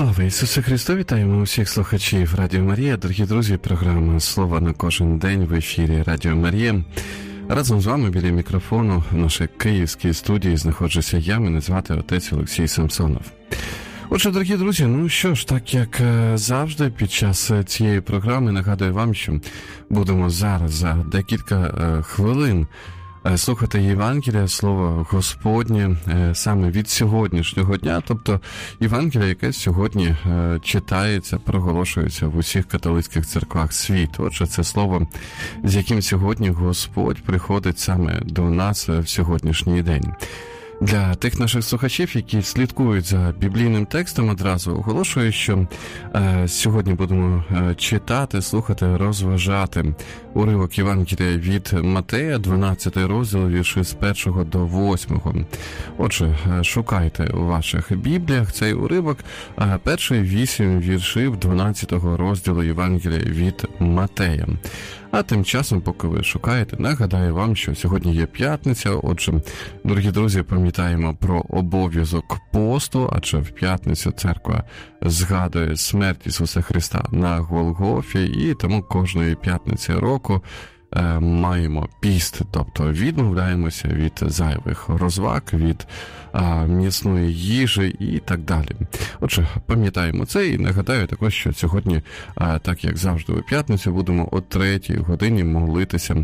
Слава Ісусу Христу! Вітаємо усіх слухачів Радіо Марія. Дорогі друзі, програма «Слово на кожен день» в ефірі Радіо Марія. Разом з вами біля мікрофону в нашій київській студії знаходжуся я, мене звати отець Олексій Самсонов. Отже, дорогі друзі, ну що ж, так як завжди під час цієї програми нагадую вам, що будемо зараз за декілька хвилин слухати Євангелія, Слово Господнє, саме від сьогоднішнього дня, тобто Євангелія, яке сьогодні читається, проголошується в усіх католицьких церквах світу. Отже, це слово, з яким сьогодні Господь приходить саме до нас в сьогоднішній день. Для тих наших слухачів, які слідкують за біблійним текстом, одразу оголошую, що сьогодні будемо читати, слухати, розважати уривок Євангелія від Матея, 12 розділ, вірші з 1 до 8. Отже, шукайте у ваших бібліях цей уривок, перші 8 віршів 12 розділу Євангелія від Матея. А тим часом, поки ви шукаєте, нагадаю вам, що сьогодні є п'ятниця. Отже, дорогі друзі, пам'ятаємо про обов'язок посту, адже в п'ятницю церква згадує смерть Ісуса Христа на Голгофі, і тому кожної п'ятниці року маємо піст, тобто відмовляємося від зайвих розваг, від м'ясної їжі і так далі. Отже, пам'ятаємо це і нагадаю також, що сьогодні, так як завжди у п'ятницю, будемо о 3-й годині молитися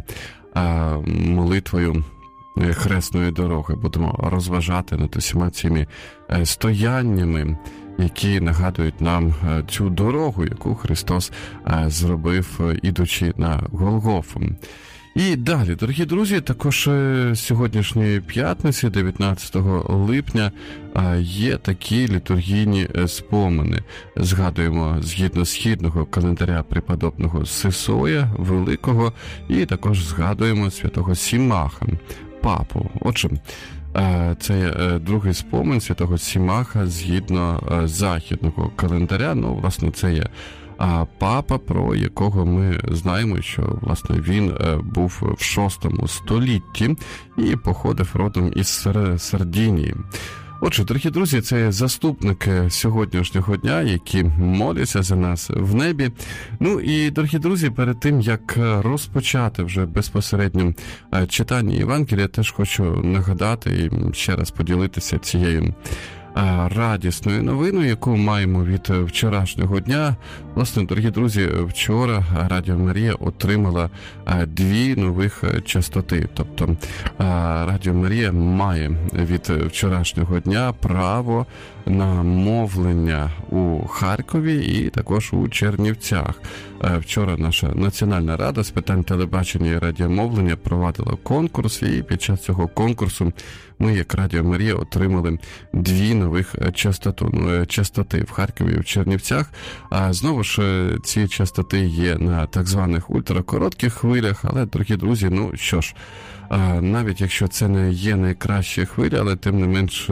молитвою Хресної дороги. Будемо розважати над усіма цими стояннями, які нагадують нам цю дорогу, яку Христос зробив, ідучи на Голгофу. І далі, дорогі друзі, також сьогоднішньої п'ятниці, 19 липня, є такі літургійні спомини. Згадуємо згідно східного календаря преподобного Сисоя Великого, і також згадуємо святого Сімаха, папу. Отже, це другий спомин святого Сімаха згідно західного календаря. Ну, власне, це є папа, про якого ми знаємо, що, власне, він був в VI столітті і походив родом із Сардинії. Отже, дорогі друзі, це заступники сьогоднішнього дня, які моляться за нас в небі. Ну і, дорогі друзі, перед тим, як розпочати вже безпосередньо читання Євангелія, теж хочу нагадати і ще раз поділитися цією радісною новиною, яку маємо від вчорашнього дня. Власне, дорогі друзі, вчора Радіо Марія отримала 2 нових частоти. Тобто Радіо Марія має від вчорашнього дня право на мовлення у Харкові і також у Чернівцях. Вчора наша Національна рада з питань телебачення і радіомовлення провадила конкурс, і під час цього конкурсу ми, як Радіо Марія, отримали 2 нових частоти в Харкові і в Чернівцях. Знову ж, ці частоти є на так званих ультракоротких хвилях, але, дорогі друзі, ну що ж, навіть якщо це не є найкращі хвилі, але тим не менш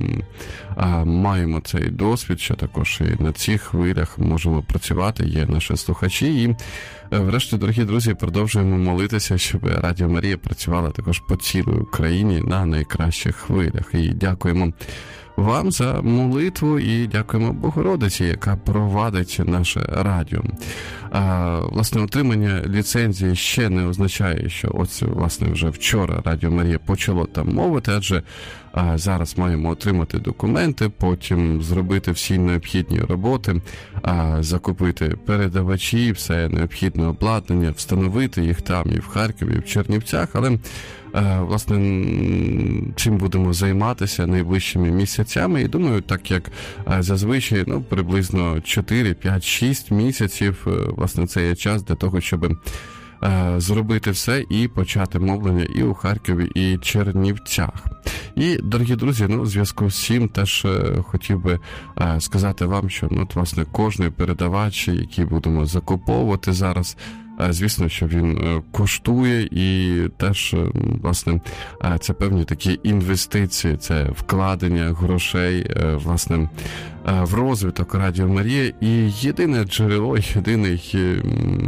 маємо цей досвід, що також і на цих хвилях можемо працювати, є наші слухачі. І врешті, дорогі друзі, продовжуємо молитися, щоб Радіо Марія працювала також по цілій Україні на найкращих хвилях. І дякуємо вам за молитву і дякуємо Богородиці, яка провадить наше радіо. Власне, отримання ліцензії ще не означає, що ось, власне, вже вчора Радіо Марія почало там мовити, адже зараз маємо отримати документи, потім зробити всі необхідні роботи, закупити передавачі, все необхідне обладнання, встановити їх там і в Харкові, і в Чернівцях, але власне, чим будемо займатися найближчими місяцями. І думаю, так як зазвичай, приблизно 4, 5, 6 місяців, власне, це є час для того, щоб зробити все і почати мовлення і у Харкові, і Чернівцях. І, дорогі друзі, у зв'язку з цим теж хотів би сказати вам, що, власне, кожний передавач, який будемо закуповувати зараз, звісно, що він коштує, і теж, власне, це певні такі інвестиції, це вкладення грошей, власне, в розвиток Радіо Марія. І єдине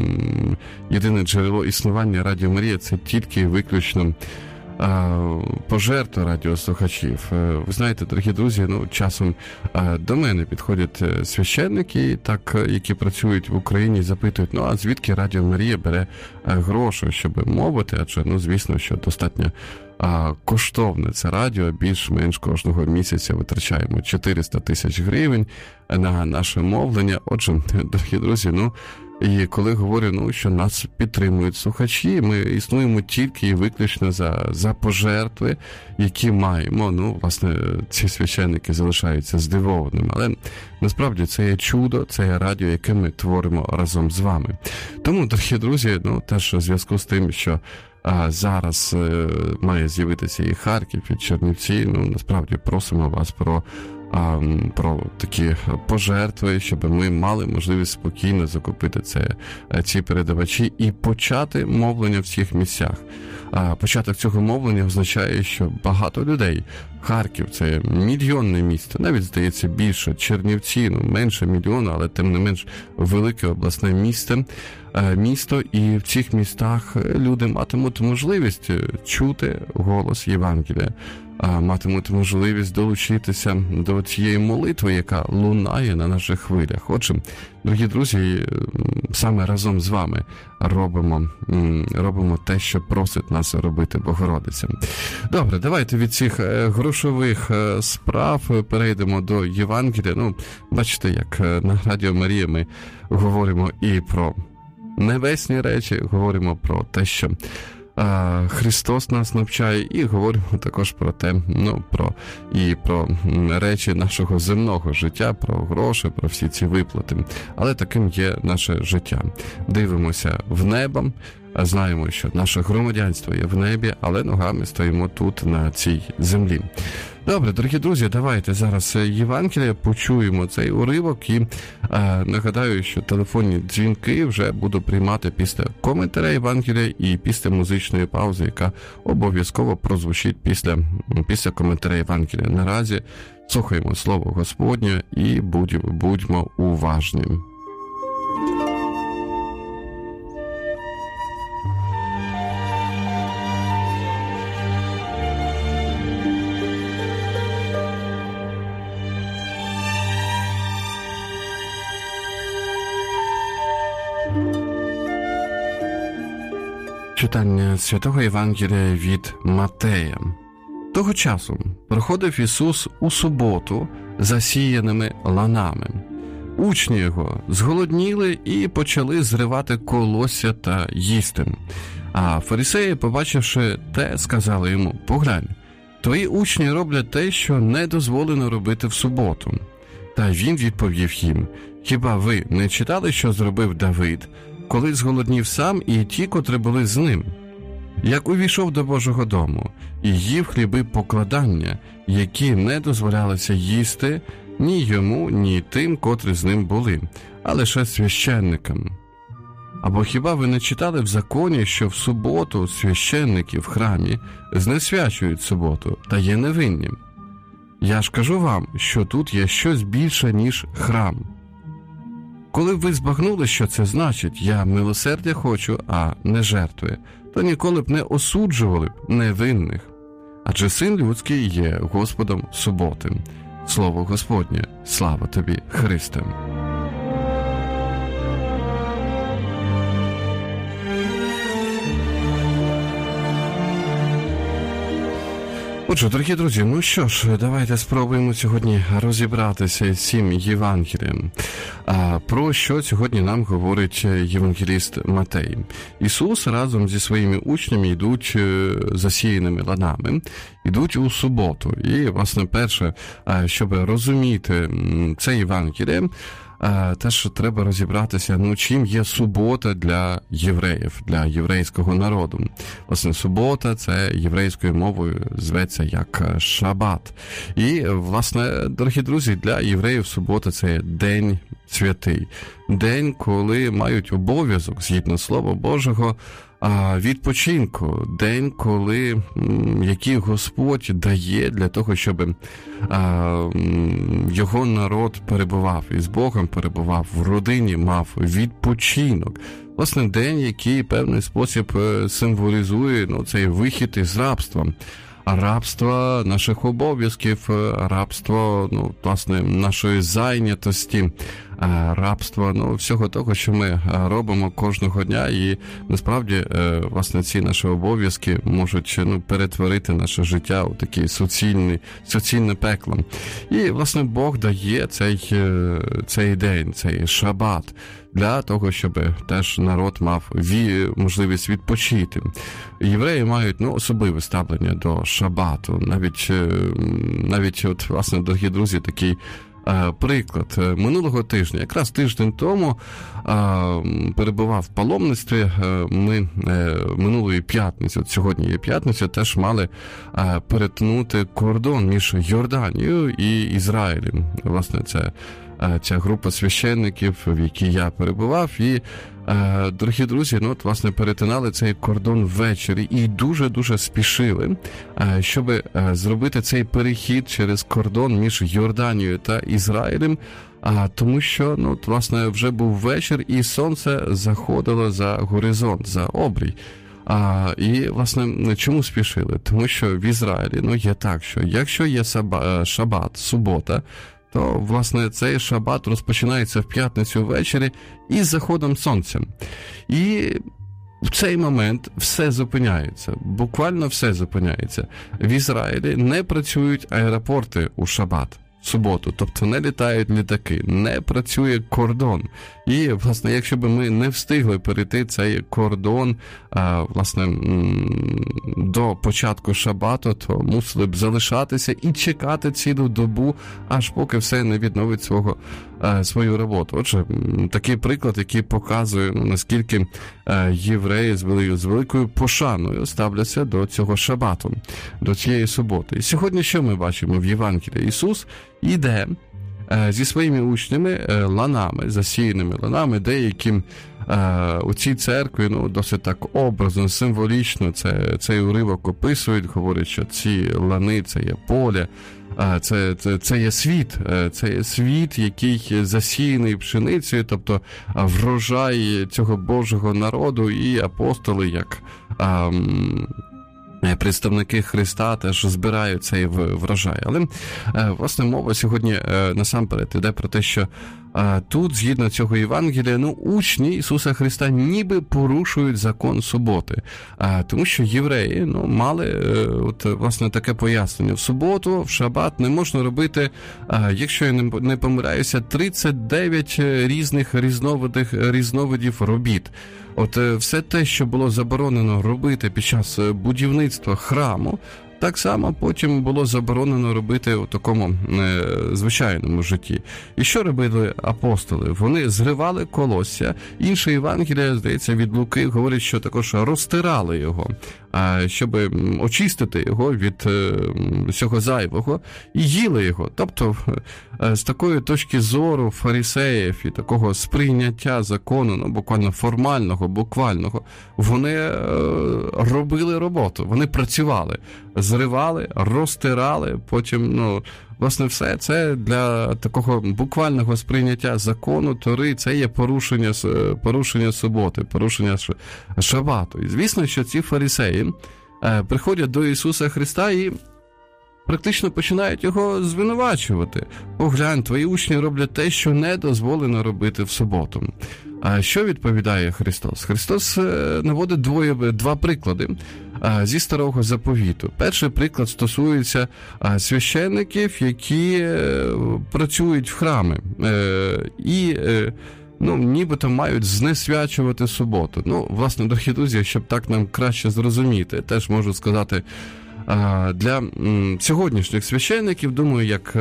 джерело існування Радіо Марія – це тільки виключно пожертви радіослухачів. Ви знаєте, дорогі друзі, часом до мене підходять священники, які працюють в Україні, і запитують, а звідки Радіо Марія бере гроші, щоб мовити, адже, звісно, що достатньо коштовне це радіо, більш-менш кожного місяця витрачаємо 400 тисяч гривень на наше мовлення. Отже, дорогі друзі, і коли говорю, що нас підтримують слухачі, ми існуємо тільки і виключно за пожертви, які маємо. Власне, ці священники залишаються здивованими. Але насправді це є чудо, це є радіо, яке ми творимо разом з вами. Тому, дорогі друзі, теж у зв'язку з тим, що зараз має з'явитися і Харків, і Чернівці, насправді просимо вас про такі пожертви, щоб ми мали можливість спокійно закупити ці передавачі і почати мовлення в цих місцях. Початок цього мовлення означає, що багато людей. Харків – це мільйонне місто, навіть, здається, більше. Чернівці, менше мільйона, але тим не менш велике обласне місто, і в цих містах люди матимуть можливість чути голос Євангелія, матимуть можливість долучитися до цієї молитви, яка лунає на наших хвилях. Отже, дорогі друзі, саме разом з вами робимо те, що просить нас робити Богородиця. Добре, давайте від цих грошових справ перейдемо до Євангелія. Бачите, як на Радіо Марія ми говоримо і про небесні речі, говоримо про те, що Христос нас навчає, і говоримо також про те, про речі нашого земного життя, про гроші, про всі ці виплати. Але таким є наше життя. Дивимося в небо, знаємо, що наше громадянство є в небі, але ногами стоїмо тут, на цій землі. Добре, дорогі друзі, давайте зараз Євангелія, почуємо цей уривок і нагадаю, що телефонні дзвінки вже буду приймати після коментаря Євангелія і після музичної паузи, яка обов'язково прозвучить після коментаря Євангелія. Наразі слухаємо Слово Господнє і будьмо уважні. Читання Святого Євангелія від Матея. Того часу проходив Ісус у суботу засіяними ланами. Учні його зголодніли і почали зривати колосся та їсти. А фарисеї, побачивши те, сказали йому: «Поглянь, твої учні роблять те, що не дозволено робити в суботу». Та він відповів їм: «Хіба ви не читали, що зробив Давид, коли зголоднів сам і ті, котрі були з ним? Як увійшов до Божого дому і їв хліби покладання, які не дозволялося їсти ні йому, ні тим, котрі з ним були, а лише священникам. Або хіба ви не читали в законі, що в суботу священники в храмі знесвячують суботу та є невинні? Я ж кажу вам, що тут є щось більше, ніж храм. Коли б ви збагнули, що це значить, я милосердя хочу, а не жертви, то ніколи б не осуджували б невинних. Адже Син Людський є Господом суботи. Слово Господнє, слава тобі, Христе. Отже, дорогі друзі, що ж, давайте спробуємо сьогодні розібратися з цим Євангелієм. Про що сьогодні нам говорить євангеліст Матей? Ісус разом зі своїми учнями йдуть засіяними ланами, йдуть у суботу. І, власне, перше, щоб розуміти це Євангеліє, теж треба розібратися, чим є субота для євреїв, для єврейського народу. Власне, субота – це єврейською мовою зветься як шабат. І, власне, дорогі друзі, для євреїв субота – це день святий. День, коли мають обов'язок, згідно Слова Божого, відпочинку, день, який Господь дає для того, щоб його народ перебував із Богом, перебував в родині, мав відпочинок. Власне, день, який певний спосіб символізує цей вихід із рабства. рабства наших обов'язків, рабство, власне, нашої зайнятості, рабство, всього того, що ми робимо кожного дня, і насправді, власне, ці наші обов'язки можуть перетворити наше життя у таке суцільне пекло. І, власне, Бог дає цей день, цей шабат, для того, щоб теж народ мав можливість відпочити. Євреї мають особливе ставлення до шабату. Навіть от, власне, дорогі друзі, такий приклад. Минулого тижня, якраз тиждень тому, перебував в паломництві. Ми минулої п'ятниці, от сьогодні є п'ятниця, теж мали перетнути кордон між Йорданією і Ізраїлем. Власне, це ця група священників, в якій я перебував, і, дорогі друзі, власне, перетинали цей кордон ввечері і дуже-дуже спішили, щоб зробити цей перехід через кордон між Йорданією та Ізраїлем, тому що, власне, вже був вечір, і сонце заходило за горизонт, за обрій. І, власне, чому спішили? Тому що в Ізраїлі, є так, що якщо є шабат, субота, то, власне, цей шабат розпочинається в п'ятницю ввечері із заходом сонця. І в цей момент все зупиняється, буквально все зупиняється. В Ізраїлі не працюють аеропорти у шабат, в суботу, тобто не літають літаки, не працює кордон. І, власне, якщо б ми не встигли перейти цей кордон, власне, до початку шабату, то мусили б залишатися і чекати цілу добу, аж поки все не відновить свою роботу. Отже, такий приклад, який показує, наскільки євреї з великою пошаною ставляться до цього шабату, до цієї суботи. І сьогодні що ми бачимо в Євангелії? Ісус іде зі своїми учнями ланами, засіяними ланами, деяким у цій церкві, досить так образно, символічно цей уривок описують, говорять, що ці лани – це є поле, це є світ, який засіяний пшеницею, тобто врожай цього Божого народу, і апостоли, як представники Христа, теж збирають цей врожай. Але, власне, мова сьогодні насамперед іде про те, що тут, згідно цього Євангелія, учні Ісуса Христа ніби порушують закон суботи. Тому що євреї, мали, власне, таке пояснення. В суботу, в шабат не можна робити, якщо я не помиляюся, 39 різних різновидів робіт. Все те, що було заборонено робити під час будівництва храму, так само потім було заборонено робити у такому звичайному житті. І що робили апостоли? Вони зривали колосся. Інше Євангелія, здається, від Луки говорить, що також розтирали його, щоб очистити його від всього зайвого, і їли його. Тобто, з такої точки зору фарисеїв і такого сприйняття закону, буквально формального, буквального, вони робили роботу, вони працювали, зривали, розтирали, потім, власне, все це для такого буквального сприйняття закону Тори, це є порушення суботи, порушення шабату. І звісно, що ці фарисеї приходять до Ісуса Христа і практично починають його звинувачувати. Поглянь, твої учні роблять те, що не дозволено робити в суботу. А що відповідає Христос? Христос наводить два приклади зі Старого Заповіту. Перший приклад стосується священників, які працюють в храмі і нібито мають знесвячувати суботу. Власне, дорогі друзі, щоб так нам краще зрозуміти, теж можу сказати, для сьогоднішніх священників, думаю, як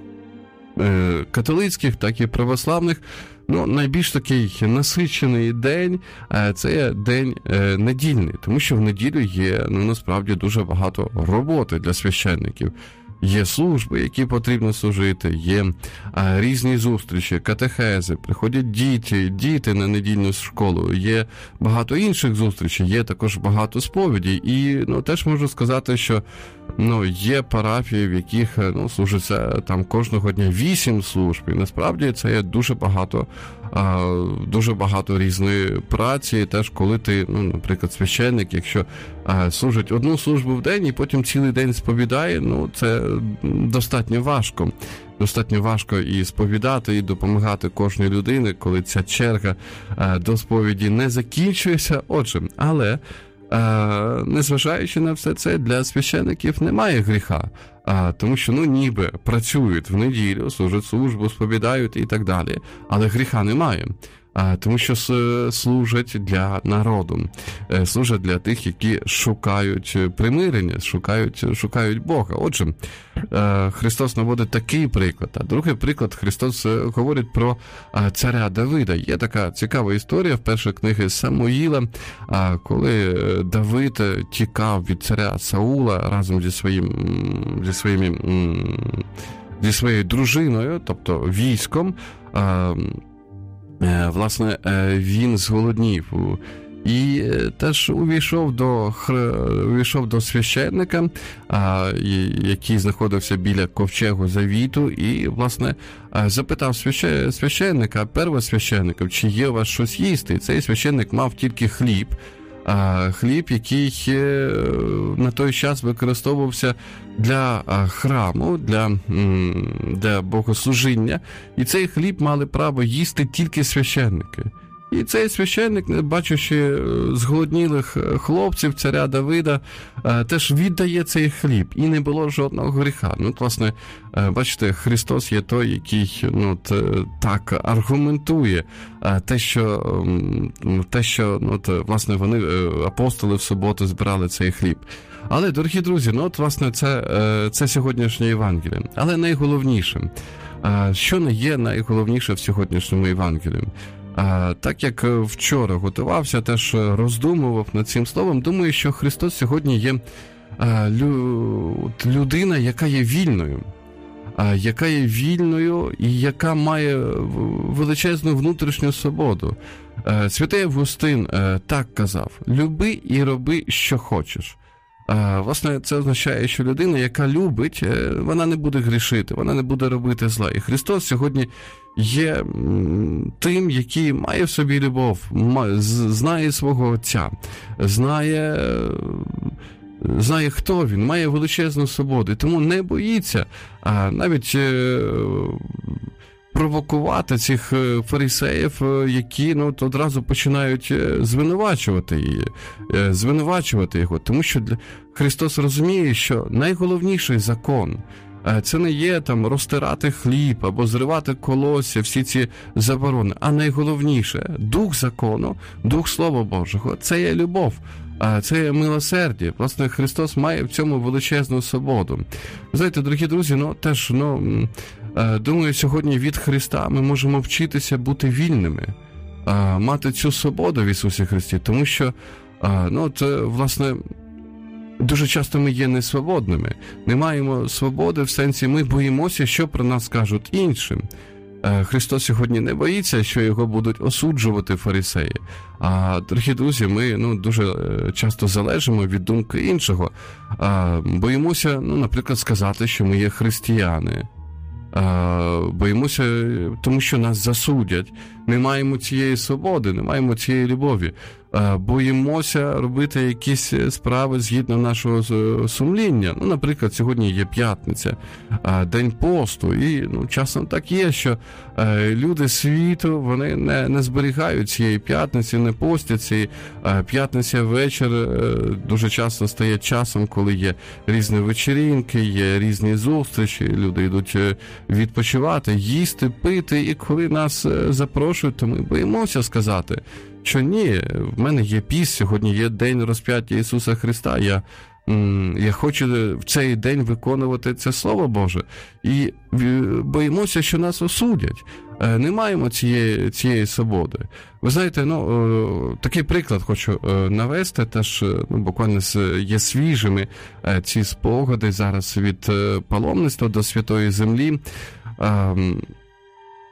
католицьких, так і православних, найбільш такий насичений день – це є день недільний, тому що в неділю є, насправді, дуже багато роботи для священників. Є служби, які потрібно служити, є різні зустрічі, катехези, приходять діти на недільну школу, є багато інших зустрічей, є також багато сповідей. І теж можу сказати, що є парафії, в яких служиться там кожного дня 8 служб, і насправді це є дуже багато дуже багато різної праці, теж коли ти, ну, наприклад, священник, якщо служить одну службу в день і потім цілий день сповідає, ну, це достатньо важко. Достатньо важко і сповідати, і допомагати кожній людині, коли ця черга до сповіді не закінчується. Отже, але незважаючи на все це, для священиків немає гріха, тому що, ну, ніби працюють в неділю, служать службу, сповідають і так далі, але гріха немає. Тому що служать для народу, служать для тих, які шукають примирення, шукають Бога. Отже, Христос наводить такий приклад. А другий приклад, Христос говорить про царя Давида. Є така цікава історія в першій книгі Самуїла, коли Давид тікав від царя Саула разом зі своєю дружиною, тобто військом. Власне, він зголоднів і теж увійшов до священника, який знаходився біля ковчегу завіту, і, власне, запитав священника, первосвященника, чи є у вас щось їсти. І цей священник мав тільки хліб, який на той час використовувався для храму, для богослужіння, і цей хліб мали право їсти тільки священники. І цей священник, бачачи зголоднілих хлопців царя Давида, теж віддає цей хліб, і не було жодного гріха. Ну, власне, бачите, Христос є той, який, ну, так аргументує те, що власне, вони, апостоли, в суботу збирали цей хліб. Але, дорогі друзі, ну, от, власне, це сьогоднішнє Євангеліє. Але найголовніше, що не є найголовніше в сьогоднішньому Євангелії? Так як вчора готувався, теж роздумував над цим словом, думаю, що Христос сьогодні є людина, яка є вільною і яка має величезну внутрішню свободу. Святий Августин так казав: «Люби і роби, що хочеш». Власне, це означає, що людина, яка любить, вона не буде грішити, вона не буде робити зла. І Христос сьогодні є тим, який має в собі любов, знає свого Отця, знає, хто він, має величезну свободу, і тому не боїться навіть провокувати цих фарисеїв, які, ну, одразу починають звинувачувати його, тому що Христос розуміє, що найголовніший закон – це не є там розтирати хліб або зривати колосся, всі ці заборони, а найголовніше – дух закону, дух Слова Божого – це є любов. Це є милосердя. Власне, Христос має в цьому величезну свободу. Знаєте, дорогі друзі, думаю, сьогодні від Христа ми можемо вчитися бути вільними, мати цю свободу в Ісусі Христі, тому що, власне, дуже часто ми є несвободними. Не маємо свободи в сенсі, ми боїмося, що про нас скажуть іншим. Христос сьогодні не боїться, що його будуть осуджувати фарисеї. А, дорогі друзі, ми дуже часто залежимо від думки іншого. Боїмося, наприклад, сказати, що ми є християни. Боїмося, тому що нас засудять. Не маємо цієї свободи, не маємо цієї любові. Боїмося робити якісь справи згідно нашого сумління. Наприклад, сьогодні є п'ятниця, день посту, і часом так є, що люди світу, вони не зберігають цієї п'ятниці, не постяться, і п'ятниця вечір дуже часто стає часом, коли є різні вечірінки, є різні зустрічі, люди йдуть відпочивати, їсти, пити, і коли нас запрошують, то ми боїмося сказати, що ні, в мене є піст, сьогодні є день розп'яття Ісуса Христа, я хочу в цей день виконувати це Слово Боже. І боїмося, що нас осудять. Не маємо цієї свободи. Ви знаєте, такий приклад хочу навести, теж буквально є свіжими ці спогади зараз від паломництва до Святої Землі.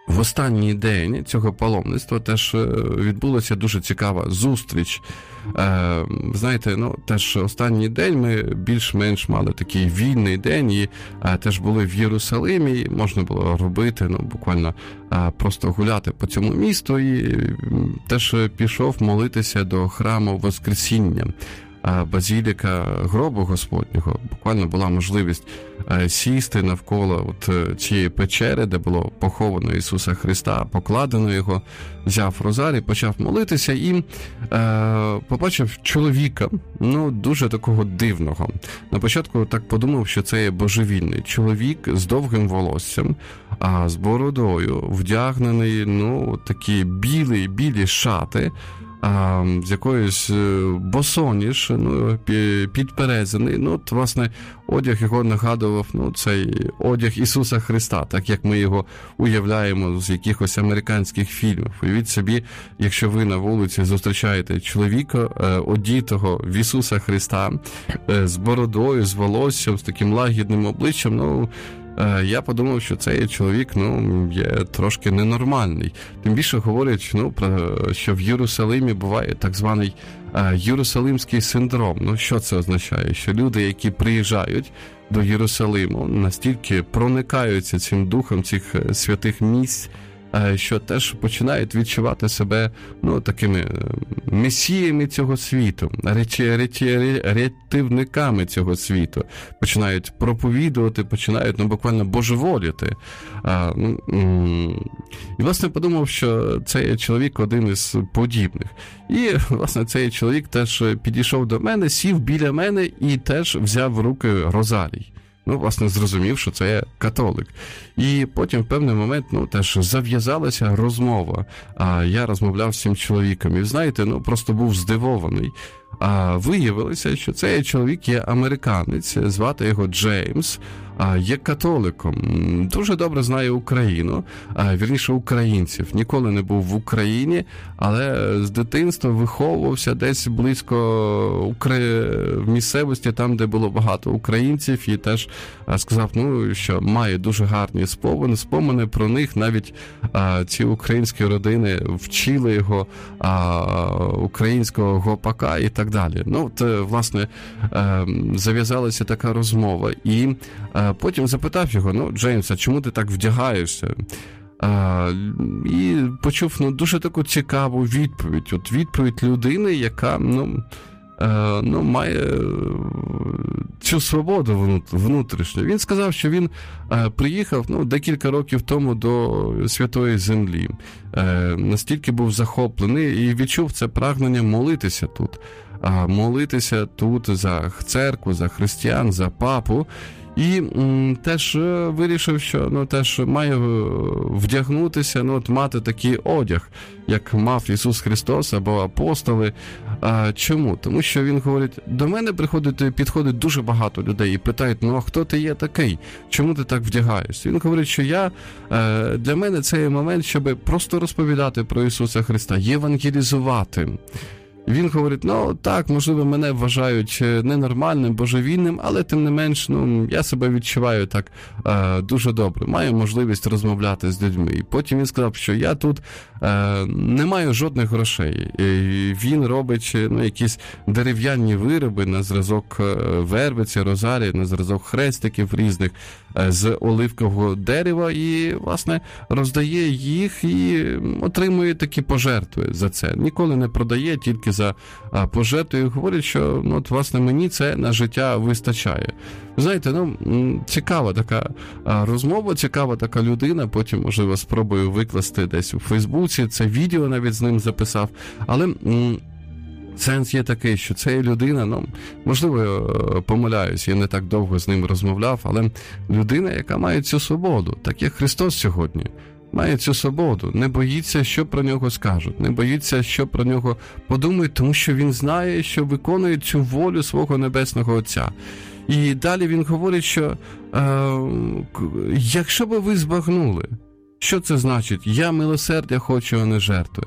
в останній день цього паломництва теж відбулася дуже цікава зустріч. Знаєте, теж останній день ми більш-менш мали такий вільний день і теж були в Єрусалимі, і можна було робити, буквально просто гуляти по цьому місту, і теж пішов молитися до храму Воскресіння. Базіліка гробу Господнього. Буквально була можливість сісти навколо цієї печери, де було поховано Ісуса Христа, покладено його, взяв розарій, почав молитися і побачив чоловіка, дуже такого дивного. На початку так подумав, що це є божевільний чоловік з довгим волоссям, з бородою, вдягнений, такі білі шати, з якоюсь босоніж, підперезаний. Власне, одяг його нагадував, цей одяг Ісуса Христа, так як ми його уявляємо з якихось американських фільмів. Уявіть собі, якщо ви на вулиці зустрічаєте чоловіка, одітого в Ісуса Христа, з бородою, з волоссям, з таким лагідним обличчям, я подумав, що цей чоловік, є трошки ненормальний. Тим більше говорять, що в Єрусалимі буває так званий Єрусалимський синдром. Що це означає? Що люди, які приїжджають до Єрусалиму, настільки проникаються цим духом цих святих місць, що теж починають відчувати себе, такими месіями цього світу, рятівниками цього світу. Починають проповідувати, починають, буквально божеволіти. І, власне, подумав, що цей чоловік один із подібних. І, власне, цей чоловік теж підійшов до мене, сів біля мене і теж взяв в руки розарій. Власне, зрозумів, що це католик. І потім в певний момент, теж зав'язалася розмова. Я розмовляв з цим чоловіком. І, знаєте, просто був здивований. Виявилося, що цей чоловік є американець, звати його Джеймс, є католиком, дуже добре знає Україну, вірніше українців. Ніколи не був в Україні, але з дитинства виховувався десь близько в місцевості, там, де було багато українців, і теж сказав, що має дуже гарні спомини про них, навіть ці українські родини вчили його українського гопака і так далі. Власне, зав'язалася така розмова, і потім запитав його, Джеймс, а чому ти так вдягаєшся? І почув дуже таку цікаву відповідь. Відповідь людини, яка має цю свободу внутрішню. Він сказав, що він приїхав декілька років тому до Святої Землі. Настільки був захоплений і відчув це прагнення молитися тут. Молитися тут за церкву, за християн, за папу. І теж вирішив, що теж має вдягнутися, мати такий одяг, як мав Ісус Христос або апостоли. Чому? Тому що він говорить, до мене підходить дуже багато людей і питають, а хто ти є такий? Чому ти так вдягаєшся? Він говорить, що для мене це є момент, щоб просто розповідати про Ісуса Христа, євангелізувати. Він говорить, так, можливо, мене вважають ненормальним, божевільним, але тим не менш, я себе відчуваю так дуже добре, маю можливість розмовляти з людьми. І потім він сказав, що я тут не маю жодних грошей. І він робить якісь дерев'яні вироби на зразок вервиці, розарії, на зразок хрестиків різних з оливкового дерева і, власне, роздає їх і отримує такі пожертви за це. Ніколи не продає, тільки за пожертви. І говорить, що, власне, мені це на життя вистачає. Знаєте, цікава така розмова, цікава така людина, потім, можливо, спробую викласти десь у Фейсбуці, це відео навіть з ним записав, але сенс є такий, що ця людина, можливо, я помиляюсь, я не так довго з ним розмовляв, але людина, яка має цю свободу, так як Христос сьогодні, має цю свободу, не боїться, що про нього скажуть, не боїться, що про нього подумають, тому що він знає, що виконує цю волю свого Небесного Отця. І далі він говорить, що якщо би ви збагнули, що це значить? Я милосердя хочу, а не жертви.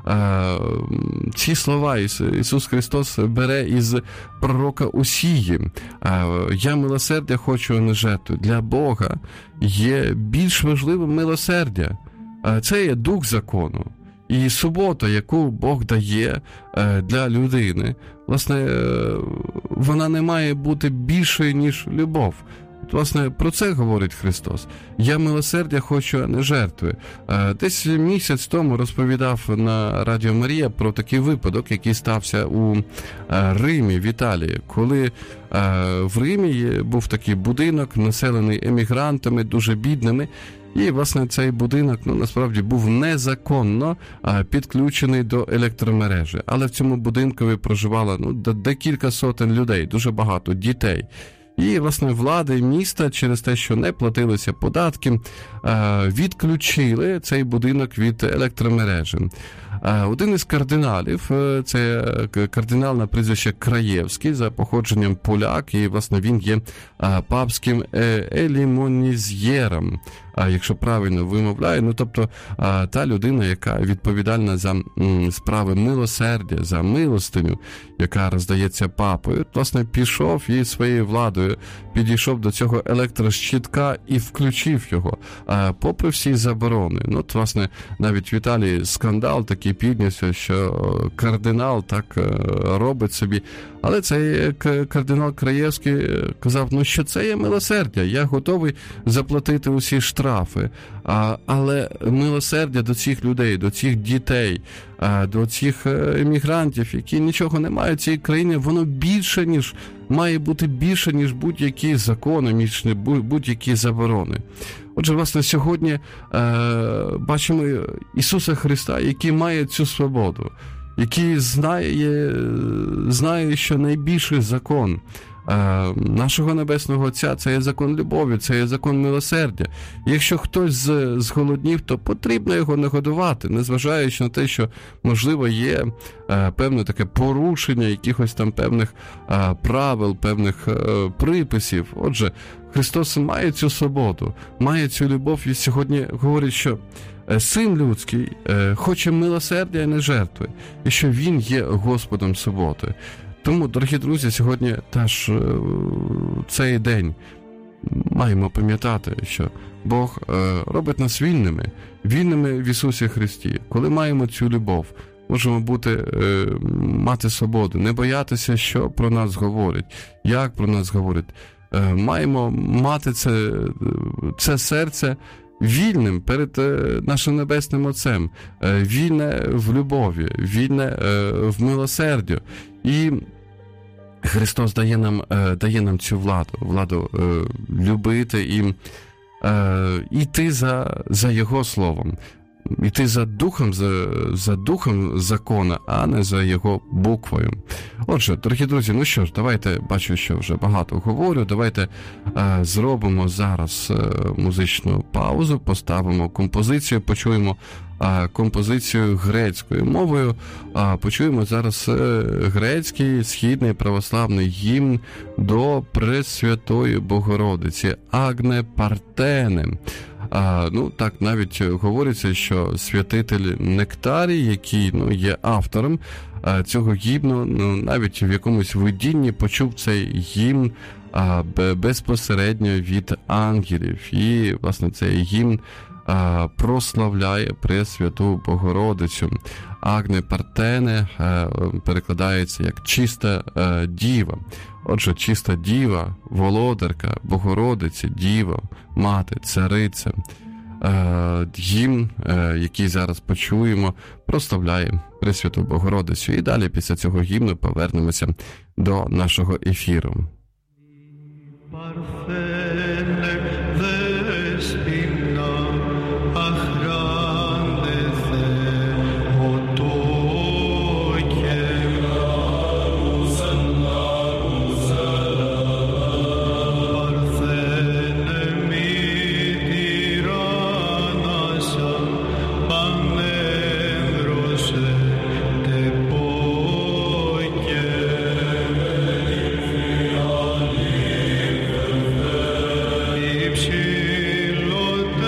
Ці слова Ісус Христос бере із пророка Осії. Я милосердя хочу, а не жертви. Для Бога є більш важливим милосердя. це є дух закону. І субота, яку Бог дає для людини, власне, вона не має бути більшою, ніж любов. Власне, про це говорить Христос. Я милосердя хочу, а не жертви. Десь місяць тому розповідав на Радіо Марія про такий випадок, який стався у Римі, в Італії, коли в Римі був такий будинок, населений емігрантами, дуже бідними, і, власне, цей будинок, насправді, був незаконно підключений до електромережі. Але в цьому будинкові проживало декілька сотень людей, дуже багато дітей. І, власне, влади міста через те, що не платилися податки, відключили цей будинок від електромережі. Один із кардиналів, це кардинал на прізвище Краєвський, за походженням поляк, і, власне, він є папським елімонізєром, якщо правильно вимовляю, тобто та людина, яка відповідальна за справи милосердя, за милостиню, яка роздається папою, власне, пішов і своєю владою підійшов до цього електрощитка і включив його, попри всі заборони. Власне, навіть в Італії скандал такий піднявся, що кардинал так робить собі. Але цей кардинал Краєвський казав, що це є милосердя, я готовий заплатити усі штрафи. Але милосердя до цих людей, до цих дітей, до цих емігрантів, які нічого не мають в цій країні, воно більше, ніж має бути більше, ніж будь-які закони, ніж будь-які заборони. Отже, власне, сьогодні бачимо Ісуса Христа, який має цю свободу, який знає, що найбільший закон нашого Небесного Отця – це є закон любові, це є закон милосердя. Якщо хтось зголоднів, то потрібно його нагодувати, незважаючи на те, що, можливо, є певне таке порушення якихось там певних правил, певних приписів. Отже, Христос має цю свободу, має цю любов, і сьогодні говорить, що Син людський хоче милосердя, а не жертви, і що Він є Господом суботи. Тому, дорогі друзі, сьогодні теж цей день маємо пам'ятати, що Бог робить нас вільними в Ісусі Христі. Коли маємо цю любов, можемо мати свободу, не боятися, що про нас говорять, як про нас говорять. Маємо мати це серце вільним перед нашим Небесним Отцем, вільне в любові, вільне в милосердю. І Христос дає нам цю владу любити і йти за Його Словом, йти за духом закона, а не за його буквою. Отже, дорогі друзі, що ж, давайте, бачу, що вже багато говорю, давайте зробимо зараз музичну паузу, поставимо композицію, почуємо композицію грецькою мовою, почуємо зараз грецький східний православний гімн до Пресвятої Богородиці «Агне Партене». Так навіть говориться, що святитель Нектарій, який є автором цього гімну, навіть в якомусь видінні почув цей гімн безпосередньо від ангелів. І, власне, цей гімн прославляє Пресвяту Богородицю. Агне Партене перекладається як чиста діва. Отже, чиста діва, володарка, Богородиця, діва, мати, цариця. Гімн, який зараз почуємо, прославляє Пресвяту Богородицю. І далі після цього гімну повернемося до нашого ефіру. Ψηλότερα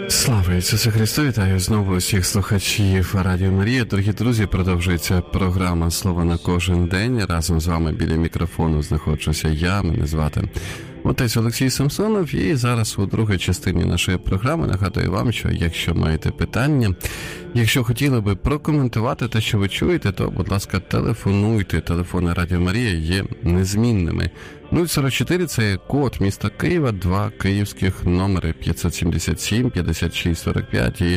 Слава Ісусу Христу! Вітаю знову всіх слухачів Радіо Марія. Дорогі друзі, продовжується програма «Слово на кожен день». Разом з вами біля мікрофону знаходжуся я, мене звати отець Олексій Самсонов. І зараз у другій частині нашої програми нагадую вам, що якщо маєте питання, якщо хотіли би прокоментувати те, що ви чуєте, то, будь ласка, телефонуйте. Телефони Радіо Марія є незмінними. 044 – це код міста Києва, 2 київських номери 577 56 45 і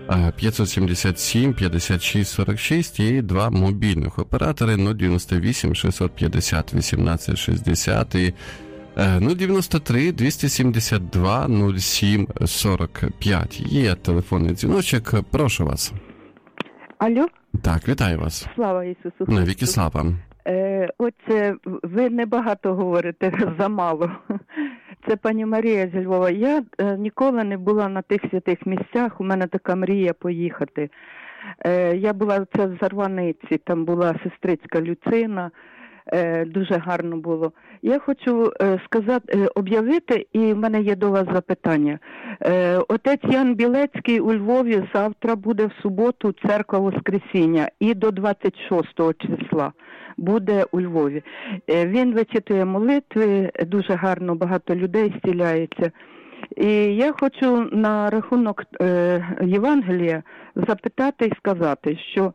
577 56 46 і 2 мобільних оператори 098 650 18 60 і 093 272 07 45. Є телефонний дзвіночок. Прошу вас. Алло? Так, вітаю вас. Слава Ісусу Христу. Навіки слава. Оце ви небагато говорите, замало. Це пані Марія зі Львова. Я ніколи не була на тих святих місцях, у мене така мрія поїхати. Я була це в Зарваниці, там була сестрицька Люцина, дуже гарно було. Я хочу сказати, об'явити, і в мене є до вас запитання. Отець Ян Білецький у Львові завтра буде в суботу церква Воскресіння і до 26 числа буде у Львові. Він вичитує молитви, дуже гарно, багато людей зціляється. І я хочу на рахунок Євангелія запитати і сказати, що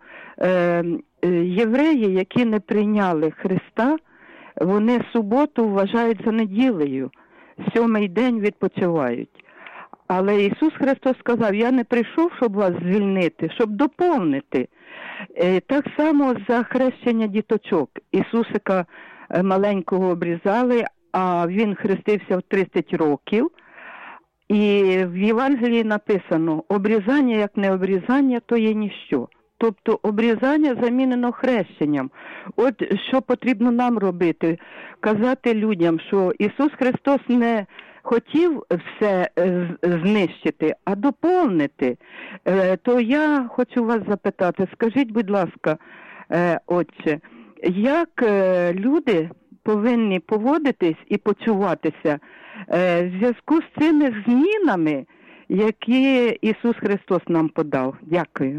євреї, які не прийняли Христа, вони суботу вважають за неділею, 7-й день відпочивають. Але Ісус Христос сказав, я не прийшов, щоб вас звільнити, щоб доповнити. Так само за хрещення діточок. Ісусика маленького обрізали, а він хрестився в 30 років. І в Євангелії написано, обрізання як не обрізання, то є ніщо. Тобто обрізання замінено хрещенням. От що потрібно нам робити? Казати людям, що Ісус Христос не хотів все знищити, а доповнити. То я хочу вас запитати, скажіть, будь ласка, отче, як люди повинні поводитись і почуватися в зв'язку з цими змінами, які Ісус Христос нам подав? Дякую.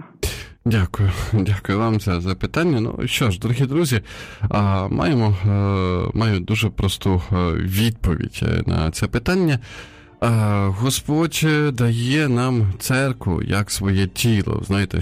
Дякую вам за запитання. Ну що ж, дорогі друзі, маю дуже просту відповідь на це питання. Господь дає нам церкву як своє тіло. Знаєте,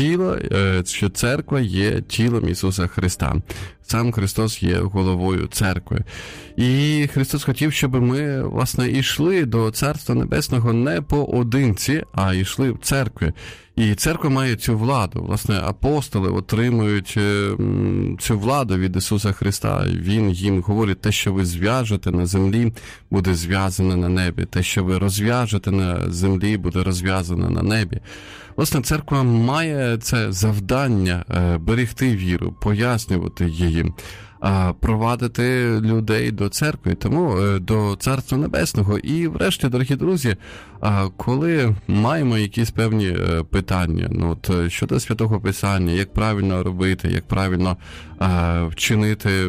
що церква є тілом Ісуса Христа. Сам Христос є головою церкви. І Христос хотів, щоб ми, власне, йшли до Царства Небесного не поодинці, а йшли в церкві. І церква має цю владу. Власне, апостоли отримують цю владу від Ісуса Христа. Він їм говорить, те, що ви зв'яжете на землі, буде зв'язане на небі. Те, що ви розв'яжете на землі, буде розв'язане на небі. Власне, церква має це завдання берегти віру, пояснювати її, провадити людей до церкви, тому до Царства Небесного. І врешті, дорогі друзі, коли маємо якісь певні питання, щодо Святого Писання, як правильно робити, як правильно вчинити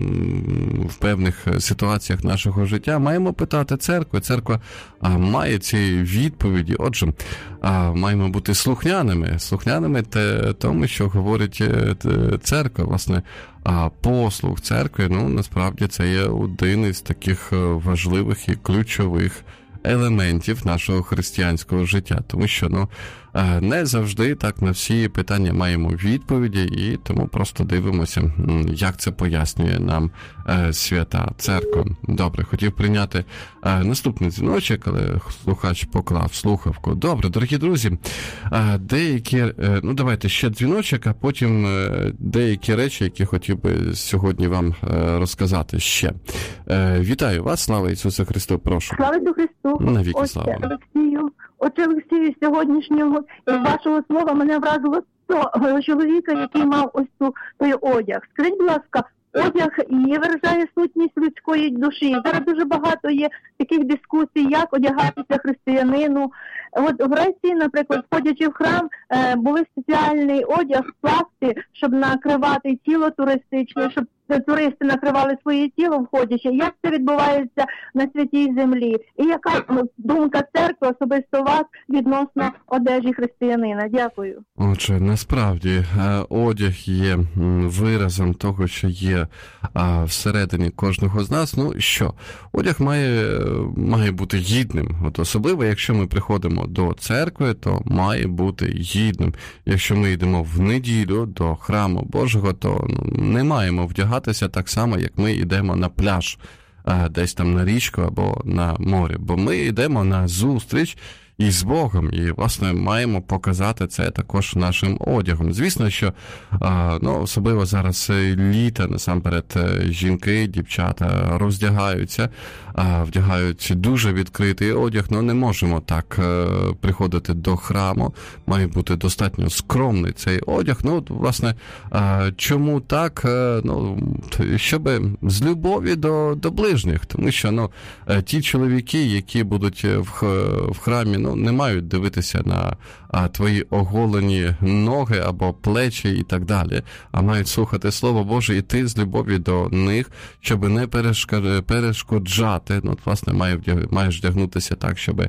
в певних ситуаціях нашого життя, маємо питати церкви. Церква має ці відповіді. Отже, маємо бути слухняними тому, що говорить церква. Власне, послуг церкви, насправді це є один із таких важливих і ключових елементів нашого християнського життя, тому що не завжди так на всі питання маємо відповіді, і тому просто дивимося, як це пояснює нам Свята Церква. Добре, хотів прийняти наступний дзвіночок, але слухач поклав слухавку. Добре, дорогі друзі, давайте ще дзвіночок, а потім деякі речі, які хотів би сьогодні вам розказати ще. Вітаю вас, слава Ісусу Христу, прошу. Слава Ісусу Христу. Навіки слава. Отже, Олексію, сьогоднішнього вашого слова мене вразило чоловіка, який мав ось той одяг. Скажіть, будь ласка, одяг і виражає сутність людської душі. Зараз дуже багато є таких дискусій, як одягатися християнину. От в Греції, наприклад, входячи в храм, були спеціальний одяг, пласти, щоб накривати тіло туристичне, щоб туристи накривали своє тіло входячи. Як це відбувається на святій землі? І яка думка церкви, особисто вас, відносно одежі християнина? Дякую. Отже, насправді одяг є виразом того, що є всередині кожного з нас. Ну що, одяг має бути гідним. От особливо, якщо ми приходимо до церкви, то має бути гідним. Якщо ми йдемо в неділю до храму Божого, то не маємо вдягатися так само, як ми йдемо на пляж, десь там на річку або на море. Бо ми йдемо на зустріч із Богом, і, власне, маємо показати це також нашим одягом. Звісно, що, особливо зараз літо, насамперед, жінки, дівчата роздягаються, вдягають дуже відкритий одяг, не можемо так приходити до храму, має бути достатньо скромний цей одяг. Власне, чому так? Щоб з любові до ближніх, тому що, ті чоловіки, які будуть в храмі, не мають дивитися на твої оголені ноги або плечі і так далі, а мають слухати Слово Боже, і ти з любові до них, щоб не перешкоджати. Власне, маєш вдягнутися так, щоб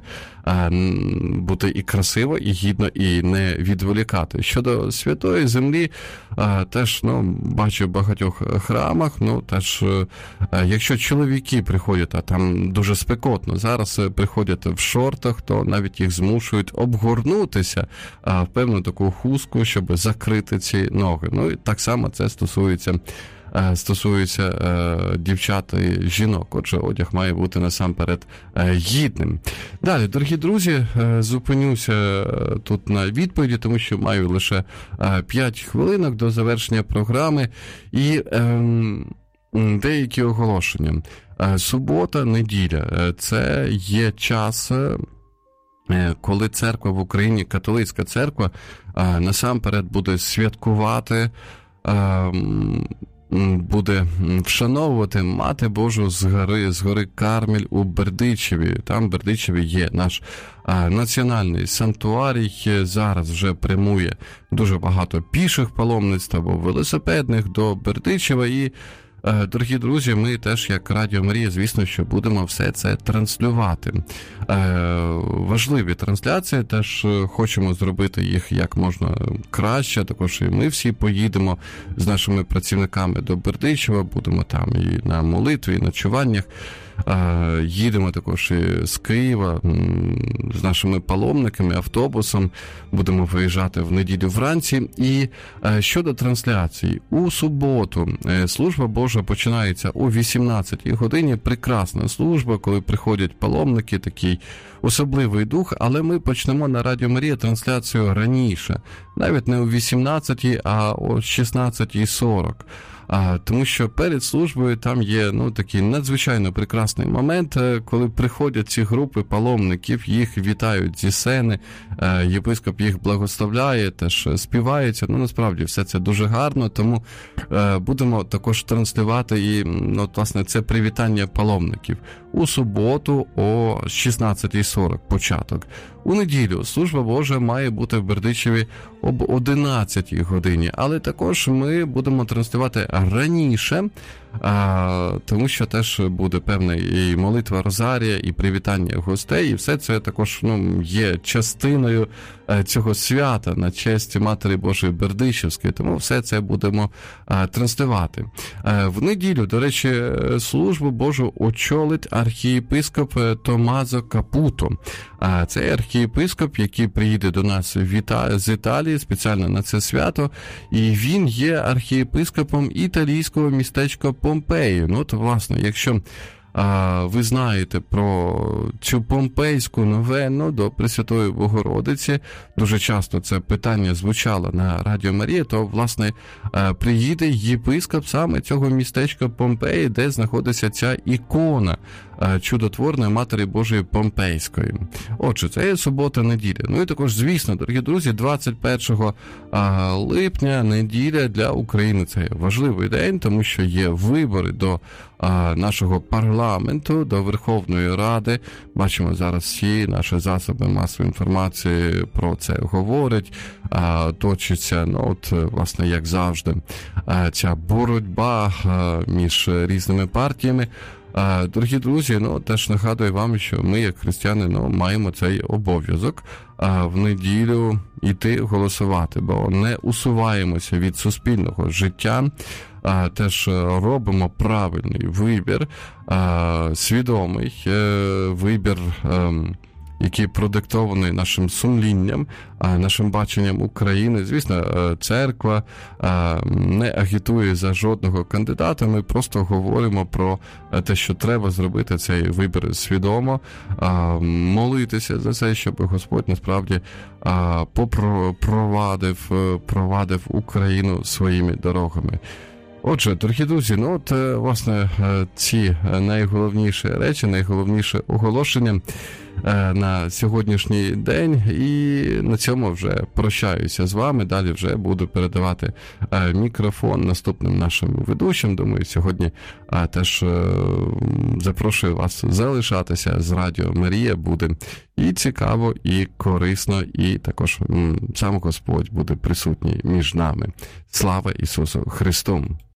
бути і красиво, і гідно, і не відволікати. Щодо святої землі, теж, бачу в багатьох храмах, теж, якщо чоловіки приходять, а там дуже спекотно, зараз приходять в шортах, то навіть їх змушують обгорнутися в певну таку хустку, щоб закрити ці ноги. І так само це стосується дівчат і жінок. Отже, одяг має бути насамперед гідним. Далі, дорогі друзі, зупинюся тут на відповіді, тому що маю лише 5 хвилинок до завершення програми. І деякі оголошення. Субота, неділя – це є час, коли церква в Україні, католицька церква, насамперед буде святкувати, буде вшановувати Мати Божу з гори Кармель у Бердичеві. Там в Бердичеві є наш національний санктуарій. Зараз вже прямує дуже багато піших паломництв або велосипедних до Бердичева. І, дорогі друзі, ми теж, як Радіо Марія, звісно, що будемо все це транслювати. Важливі трансляції, теж хочемо зробити їх як можна краще. Також і ми всі поїдемо з нашими працівниками до Бердичева, будемо там і на молитві, і ночуваннях. Їдемо також і з Києва з нашими паломниками, автобусом. Будемо виїжджати в неділю вранці. І щодо трансляцій, у суботу служба Божа починається о 18-й годині. Прекрасна служба, коли приходять паломники, такий особливий дух, але ми почнемо на Радіо Марія трансляцію раніше. Навіть не о 18-й, а о 16:40. Тому що перед службою там є такий надзвичайно прекрасний момент, коли приходять ці групи паломників, їх вітають зі сцени, єпископ їх благословляє, теж співається. Насправді все це дуже гарно, тому будемо також транслювати і, власне, це привітання паломників. У суботу о 16:40 початок. У неділю служба Божа має бути в Бердичеві об 11-й годині, але також ми будемо транслювати раніше, тому що теж буде певна і молитва Розарія, і привітання гостей, і все це також є частиною цього свята на честь Матері Божої Бердичевської, тому все це будемо транслювати. В неділю, до речі, службу Божу очолить архієпископ Томазо Капуто. Це архієпископ, який приїде до нас з Італії спеціально на це свято, і він є архієпископом італійського містечка Помпеї. Власне, якщо ви знаєте про цю помпейську новену до Пресвятої Богородиці, дуже часто це питання звучало на Радіо Марія, то, власне, приїде єпископ саме цього містечка Помпеї, де знаходиться ця ікона чудотворної Матері Божої Помпейської. Отже, це є субота-неділя. І також, звісно, дорогі друзі, 21 липня, неділя для України. Це важливий день, тому що є вибори до нашого парламенту, до Верховної Ради. Бачимо, зараз всі наші засоби масової інформації про це говорять. Точиться, власне, як завжди, ця боротьба між різними партіями. Дорогі друзі, теж нагадую вам, що ми, як християни, маємо цей обов'язок в неділю йти голосувати, бо не усуваємося від суспільного життя, теж робимо правильний вибір, свідомий вибір, який продиктований нашим сумлінням, нашим баченням України. Звісно, церква не агітує за жодного кандидата, ми просто говоримо про те, що треба зробити цей вибір свідомо, молитися за це, щоб Господь насправді провадив Україну своїми дорогами. Отже, дорогі друзі, власне, ці найголовніші речі, найголовніше оголошення на сьогоднішній день, і на цьому вже прощаюся з вами. Далі вже буду передавати мікрофон наступним нашим ведучим. Думаю, сьогодні теж запрошую вас залишатися з Радіо Марія. Буде і цікаво, і корисно, і також сам Господь буде присутній між нами. Слава Ісусу Христу!